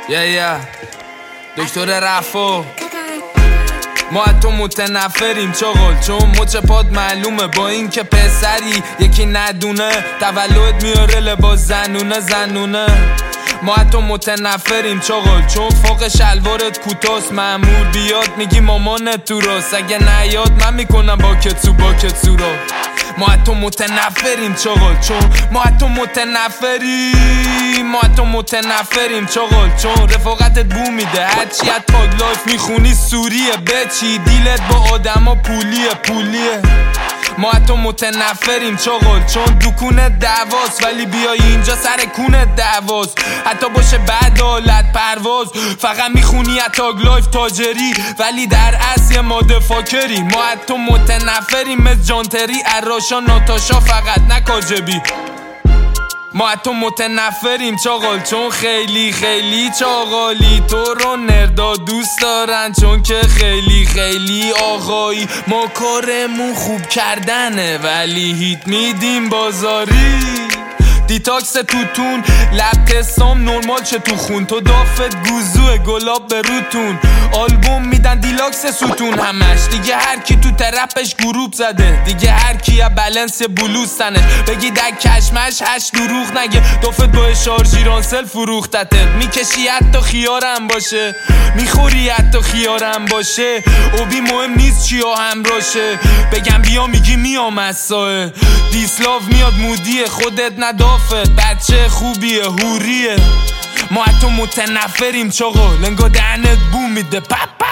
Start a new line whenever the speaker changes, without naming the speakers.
دکتر رفا ما از تو متنفریم چغل، چون مچ پاد معلومه با این که پسری یکی ندونه تولد میاره لباس زنونه. ما از تو متنفریم چغل، چون فوق شلوارت کوتاست مأمور بیاد میگی مامانت تو راست، اگه نیاد من میکنم با کتسو را. ما از تو متنفریم چغل، چون ما از تو متنفریم چغل، چون رفاقتت بو میده هرچی از تاگ لایف میخونی سوریه بچی دیلت با آدما پولیه. ما از تو متنفریم چغل، چون دکونت دعواست ولی بیای اینجا سر کونت دعواست، حتی باشه بعد حالت پرواز فقط میخونی از تاگ لایف تاجری ولی در اصل ماده فاکری. ما از تو متنفریم مثل جانتری اراشا ناتاشا فقط نکاجبی. ما از تو متنفریم چاقال، چون خیلی چاقالی، تو رو نردا دوست دارن چون که خیلی آقایی. ما کارمون خوب کردنه ولی هیت میدیم بازاری. دیتاکس توتون لب تستام نورمال چه تو خون، تو دافت گوزوه گلاب به روتون. آلبوم میدن دیلاکس ستون همش، دیگه هر کی تو ترپش گروپ زده، دیگه هر کی بلنس بلوز تنش بگی در کشمش هش دروغ نگه. دافت با شارژی رانسل فروختتت، میکشی حتی خیارم باشه میخوری حتی خیارم باشه. اوبی مهم نیست چیا همراشه، بگم بیا میگی میام مسائه. دیسلاو میاد مودیه خودت ندافت، بچه خوبیه هوریه. ما از تو متنفریم چاقا، لنگا دهنت بو میده پپ